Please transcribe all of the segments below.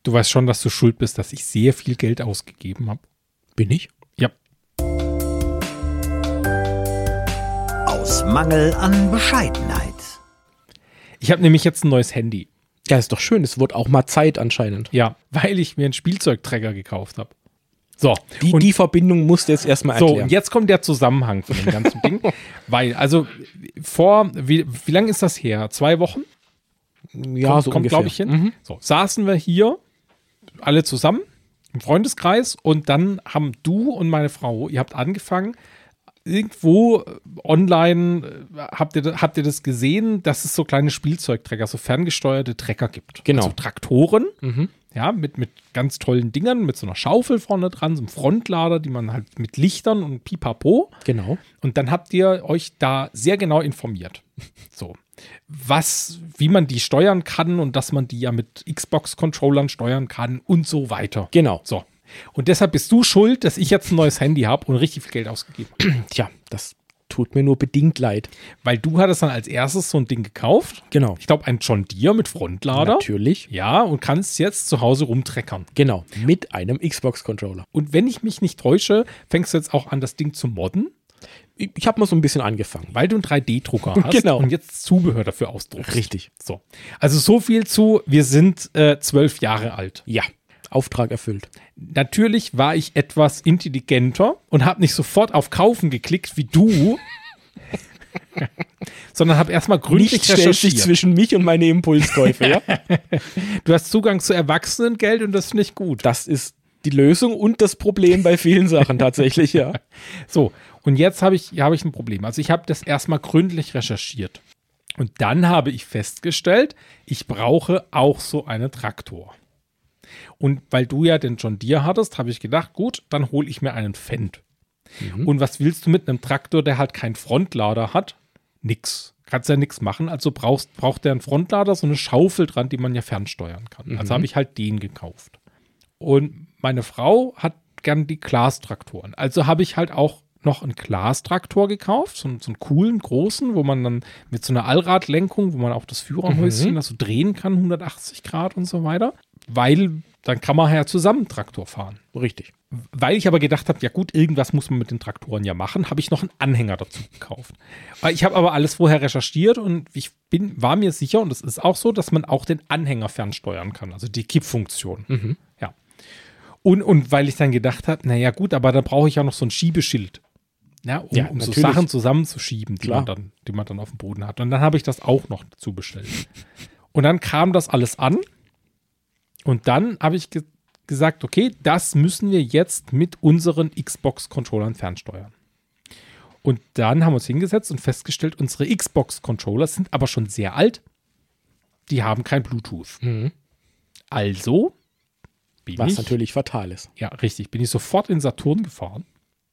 Du weißt schon, dass du schuld bist, dass ich sehr viel Geld ausgegeben habe. Bin ich? Ja. Aus Mangel an Bescheidenheit. Ich habe nämlich jetzt ein neues Handy. Ja, ist doch schön. Es wird auch mal Zeit anscheinend. Ja, weil ich mir einen Spielzeugträger gekauft habe. So. Die Verbindung musst du jetzt erstmal erklären. So, und jetzt kommt der Zusammenhang von dem ganzen Ding. Weil, also, wie lange ist das her? 2 Wochen? Ja, kommt glaube ich, hin. So, saßen wir hier alle zusammen im Freundeskreis und dann haben du und meine Frau, ihr habt angefangen, irgendwo online, habt ihr das gesehen, dass es so kleine Spielzeugträger, so ferngesteuerte Trecker gibt. Genau. Also Traktoren, ja, mit ganz tollen Dingern, mit so einer Schaufel vorne dran, so einem Frontlader, die man halt mit Lichtern und Pipapo. Genau. Und dann habt ihr euch da sehr genau informiert. So. Wie man die steuern kann und dass man die ja mit Xbox-Controllern steuern kann und so weiter. Genau. So. Und deshalb bist du schuld, dass ich jetzt ein neues Handy habe und richtig viel Geld ausgegeben habe. Tja, das tut mir nur bedingt leid. Weil du hattest dann als erstes so ein Ding gekauft. Genau. Ich glaube, ein John Deere mit Frontlader. Natürlich. Ja, und kannst jetzt zu Hause rumtreckern. Genau. Mit einem Xbox-Controller. Und wenn ich mich nicht täusche, fängst du jetzt auch an, das Ding zu modden. Ich habe mal so ein bisschen angefangen. Weil du einen 3D-Drucker hast Genau. und jetzt Zubehör dafür ausdruckst. Richtig. So. Also so viel zu, wir sind 12 Jahre alt. Ja. Auftrag erfüllt. Natürlich war ich etwas intelligenter und habe nicht sofort auf Kaufen geklickt wie du, sondern habe erstmal gründlich Nicht stellt recherchiert. sich zwischen mich und meine Impulskäufe, ja? Du hast Zugang zu Erwachsenengeld und das finde ich gut. Das ist die Lösung und das Problem bei vielen Sachen tatsächlich, ja. So, und jetzt habe ich ein Problem. Also ich habe das erstmal gründlich recherchiert. Und dann habe ich festgestellt, ich brauche auch so einen Traktor. Und weil du ja den John Deere hattest, habe ich gedacht, gut, dann hole ich mir einen Fendt. Und was willst du mit einem Traktor, der halt keinen Frontlader hat? Nix. Kannst ja nichts machen. Also braucht der einen Frontlader, so eine Schaufel dran, die man ja fernsteuern kann. Also habe ich halt den gekauft. Und meine Frau hat gern die Glas-Traktoren. Also habe ich halt auch noch einen Glas-Traktor gekauft, so einen coolen, großen, wo man dann mit so einer Allradlenkung, wo man auch das Führerhäuschen so drehen kann, 180 Grad und so weiter. Weil dann kann man ja zusammen Traktor fahren. Richtig. Weil ich aber gedacht habe, ja gut, irgendwas muss man mit den Traktoren ja machen, habe ich noch einen Anhänger dazu gekauft. Ich habe aber alles vorher recherchiert und war mir sicher, und es ist auch so, dass man auch den Anhänger fernsteuern kann, also die Kippfunktion. Ja. Und weil ich dann gedacht habe, naja gut, aber dann brauche ich ja noch so ein Schiebeschild. Ja, um so Sachen zusammenzuschieben, die man dann auf dem Boden hat. Und dann habe ich das auch noch dazu bestellt. Und dann kam das alles an. Und dann habe ich gesagt, okay, das müssen wir jetzt mit unseren Xbox-Controllern fernsteuern. Und dann haben wir uns hingesetzt und festgestellt, unsere Xbox-Controller sind aber schon sehr alt. Die haben kein Bluetooth. Also Was natürlich fatal ist. Ja, richtig. Bin ich sofort in Saturn gefahren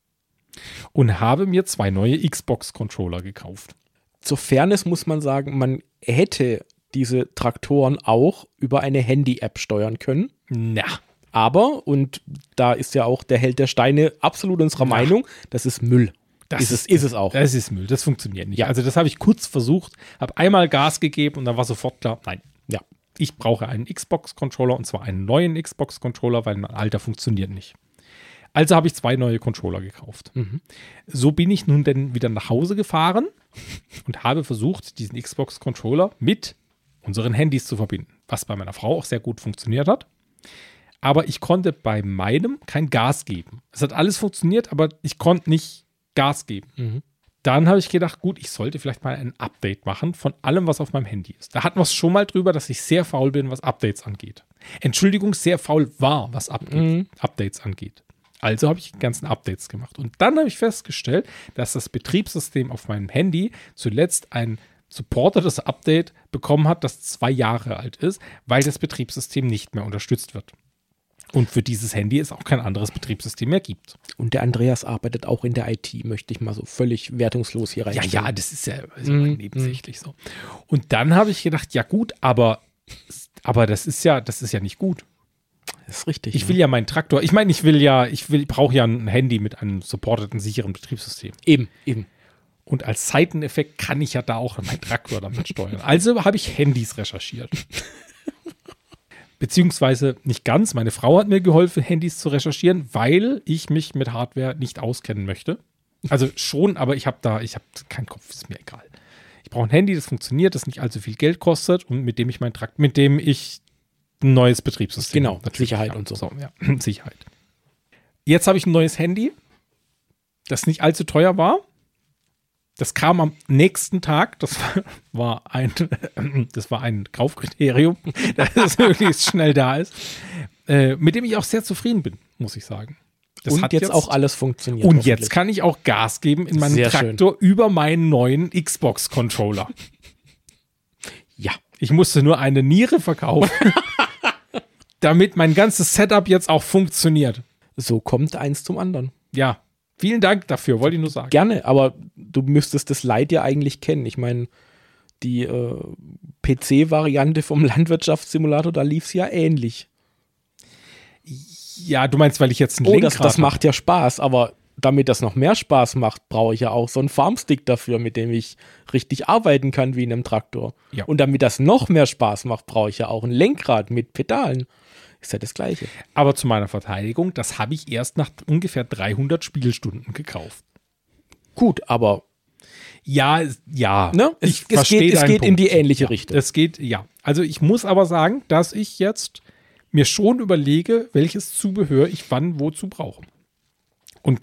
und habe mir 2 neue Xbox-Controller gekauft. Zur Fairness muss man sagen, man hätte diese Traktoren auch über eine Handy-App steuern können. Na. Aber, und da ist ja auch der Held der Steine absolut unserer Meinung, das ist Müll. Ist es auch. Das ist Müll, das funktioniert nicht. Ja. Also das habe ich kurz versucht, habe einmal Gas gegeben und dann war sofort klar, nein. Ja. Ich brauche einen Xbox-Controller und zwar einen neuen Xbox-Controller, weil mein alter funktioniert nicht. Also habe ich 2 neue Controller gekauft. So bin ich nun dann wieder nach Hause gefahren und habe versucht, diesen Xbox-Controller mit unseren Handys zu verbinden, was bei meiner Frau auch sehr gut funktioniert hat. Aber ich konnte bei meinem kein Gas geben. Es hat alles funktioniert, aber ich konnte nicht Gas geben. Dann habe ich gedacht, gut, ich sollte vielleicht mal ein Update machen von allem, was auf meinem Handy ist. Da hatten wir es schon mal drüber, dass ich sehr faul bin, was Updates angeht. Entschuldigung, sehr faul war, was Updates angeht. Also habe ich die ganzen Updates gemacht. Und dann habe ich festgestellt, dass das Betriebssystem auf meinem Handy zuletzt ein supportetes Update bekommen hat, das 2 Jahre alt ist, weil das Betriebssystem nicht mehr unterstützt wird. Und für dieses Handy es auch kein anderes Betriebssystem mehr gibt. Und der Andreas arbeitet auch in der IT, möchte ich mal so völlig wertungslos hier reinstellen. Ja, das ist ja nebensächlich so. Und dann habe ich gedacht, ja gut, aber das ist ja nicht gut. Das ist richtig. Ich will ja meinen Traktor, ich meine, ich brauche ja ein Handy mit einem supporteten, sicheren Betriebssystem. Eben. Und als Seiteneffekt kann ich ja da auch meinen Traktor damit steuern. Also habe ich Handys recherchiert. Beziehungsweise nicht ganz. Meine Frau hat mir geholfen, Handys zu recherchieren, weil ich mich mit Hardware nicht auskennen möchte. Also schon, aber ich habe keinen Kopf, ist mir egal. Ich brauche ein Handy, das funktioniert, das nicht allzu viel Geld kostet und mit dem ich ein neues Betriebssystem Genau, Sicherheit und so. Ja, Sicherheit. Jetzt habe ich ein neues Handy, das nicht allzu teuer war. Das kam am nächsten Tag. Das war ein Kaufkriterium, dass es möglichst schnell da ist. Mit dem ich auch sehr zufrieden bin, muss ich sagen. Das und hat jetzt auch alles funktioniert. Und jetzt kann ich auch Gas geben in meinem Sehr Traktor über meinen neuen Xbox-Controller. Ja. Ich musste nur eine Niere verkaufen, damit mein ganzes Setup jetzt auch funktioniert. So kommt eins zum anderen. Ja, vielen Dank dafür, wollte ich nur sagen. Gerne, aber du müsstest das Leid ja eigentlich kennen. Ich meine, die PC-Variante vom Landwirtschaftssimulator, da lief es ja ähnlich. Ja, du meinst, weil ich jetzt ein Lenkrad das macht ja Spaß, aber damit das noch mehr Spaß macht, brauche ich ja auch so einen Farmstick dafür, mit dem ich richtig arbeiten kann wie in einem Traktor. Ja. Und damit das noch mehr Spaß macht, brauche ich ja auch ein Lenkrad mit Pedalen. Ist ja das Gleiche. Aber zu meiner Verteidigung, das habe ich erst nach ungefähr 300 Spielstunden gekauft. Gut, aber ja. ne? Es geht in die ähnliche Richtung. Es geht, ja. Also ich muss aber sagen, dass ich jetzt mir schon überlege, welches Zubehör ich wann wozu brauche. Und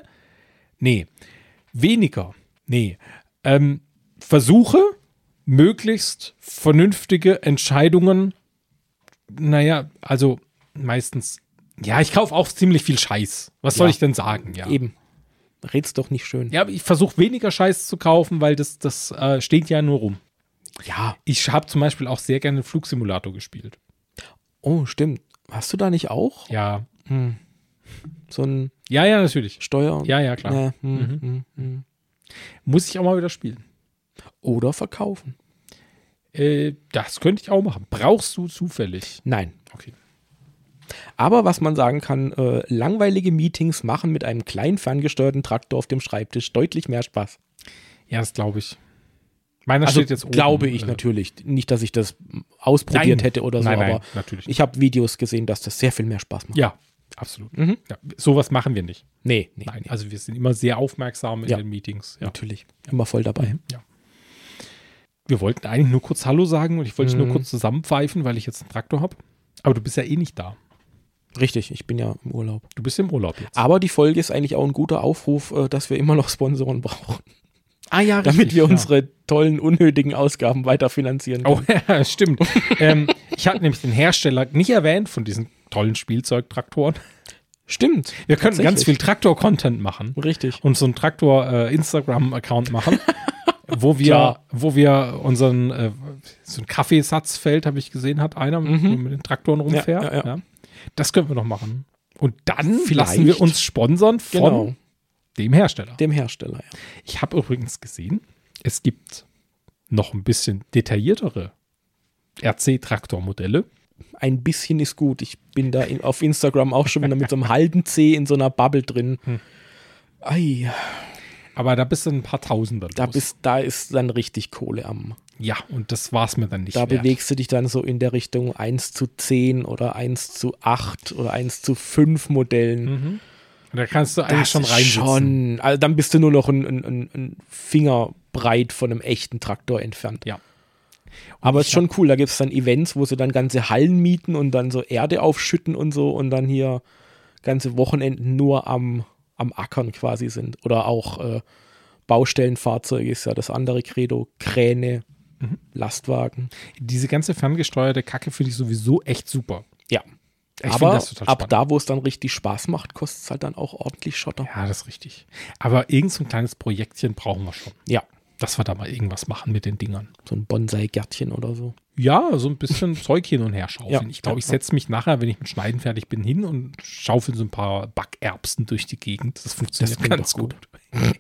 versuche möglichst vernünftige Entscheidungen. Naja, also meistens, ja, ich kaufe auch ziemlich viel Scheiß. Was soll ich denn sagen? Ja. Eben. Red's doch nicht schön. Ja, aber ich versuche weniger Scheiß zu kaufen, weil das steht ja nur rum. Ja. Ich habe zum Beispiel auch sehr gerne einen Flugsimulator gespielt. Oh, stimmt. Hast du da nicht auch? Ja. So ein Ja, natürlich. Steuer? Ja, klar. Muss ich auch mal wieder spielen. Oder verkaufen? Das könnte ich auch machen. Brauchst du zufällig? Nein. Okay. Aber was man sagen kann, langweilige Meetings machen mit einem kleinen ferngesteuerten Traktor auf dem Schreibtisch deutlich mehr Spaß. Ja, das glaube ich. Meiner Also steht jetzt oben. glaube ich natürlich. Nicht, dass ich das ausprobiert hätte oder so, Nein, aber natürlich. ich habe Videos gesehen, dass das sehr viel mehr Spaß macht. Ja, absolut. Ja, sowas machen wir nicht. Nee. Nein, also wir sind immer sehr aufmerksam in den Meetings. Ja. Natürlich. Immer voll dabei. Ja. Wir wollten eigentlich nur kurz Hallo sagen und ich wollte nur kurz zusammenpfeifen, weil ich jetzt einen Traktor habe. Aber du bist ja eh nicht da. Richtig, ich bin ja im Urlaub. Du bist im Urlaub jetzt. Aber die Folge ist eigentlich auch ein guter Aufruf, dass wir immer noch Sponsoren brauchen. Ah ja, richtig. Damit wir unsere tollen, unnötigen Ausgaben weiterfinanzieren können. Oh, ja, stimmt. Ich hatte nämlich den Hersteller nicht erwähnt von diesen tollen Spielzeugtraktoren. Stimmt. Wir könnten ganz viel Traktor-Content machen. Richtig. Und so einen Traktor-Instagram-Account machen, wo wir unseren so ein Kaffeesatzfeld, habe ich gesehen, hat einer, wo mit den Traktoren rumfährt. Ja. Das könnten wir noch machen. Und dann lassen wir uns sponsern von dem Hersteller. Dem Hersteller, ja. Ich habe übrigens gesehen, es gibt noch ein bisschen detailliertere RC-Traktormodelle. Ein bisschen ist gut. Ich bin da auf Instagram auch schon wieder mit so einem halben C in so einer Bubble drin. Ei. Aber da bist du ein paar Tausender los. Da ist dann richtig Kohle am. Ja, und das war es mir dann nicht Da wert. bewegst du dich dann so in der Richtung 1:10 oder 1:8 oder 1:5 Modellen. Und da kannst du eigentlich schon reinsitzen. Also dann bist du nur noch ein Fingerbreit von einem echten Traktor entfernt. Ja. Aber es ist schon cool, da gibt es dann Events, wo sie dann ganze Hallen mieten und dann so Erde aufschütten und so und dann hier ganze Wochenenden nur am Ackern quasi sind. Oder auch Baustellenfahrzeuge ist ja das andere Credo, Kräne, Lastwagen. Diese ganze ferngesteuerte Kacke finde ich sowieso echt super. Ja. Ich finde Aber das total ab spannend. da, wo es dann richtig Spaß macht, kostet es halt dann auch ordentlich Schotter. Ja, das ist richtig. Aber irgend so ein kleines Projektchen brauchen wir schon. Ja. Dass wir da mal irgendwas machen mit den Dingern. So ein Bonsai-Gärtchen oder so. Ja, so ein bisschen Zeug hin und her schaufeln. Ja. Ich glaube, ich setze mich nachher, wenn ich mit Schneiden fertig bin, hin und schaufel so ein paar Backerbsen durch die Gegend. Das funktioniert klingt ganz doch gut. gut.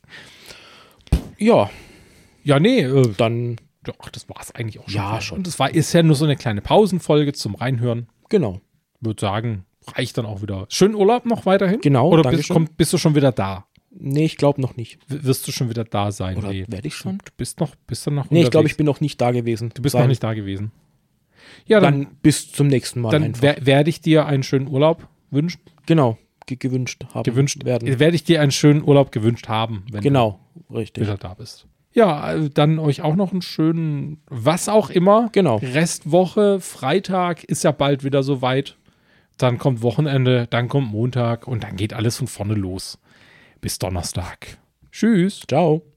Ja, Ja, nee, dann, doch, das war es eigentlich auch schon. Ja, wieder. schon. Und ist ja nur so eine kleine Pausenfolge zum Reinhören. genau. Würde sagen, reicht dann auch wieder. Schönen Urlaub noch weiterhin? Genau, Oder Dankeschön. bist du schon wieder da? Nee, ich glaube noch nicht. Wirst du schon wieder da sein? Oder werde ich schon? Bist du noch Nee, ich glaube, unterwegs? ich bin noch nicht da gewesen. Du bist noch nicht da gewesen. Ja, dann bis zum nächsten Mal dann einfach. werde ich dir einen schönen Urlaub wünschen. Genau, gewünscht werden. Werde ich dir einen schönen Urlaub gewünscht haben, wenn Genau, du richtig. wieder da bist. Ja, also dann euch auch noch einen schönen, was auch immer. Genau. Restwoche, Freitag ist ja bald wieder soweit. Dann kommt Wochenende, dann kommt Montag und dann geht alles von vorne los. Bis Donnerstag. Tschüss. Ciao.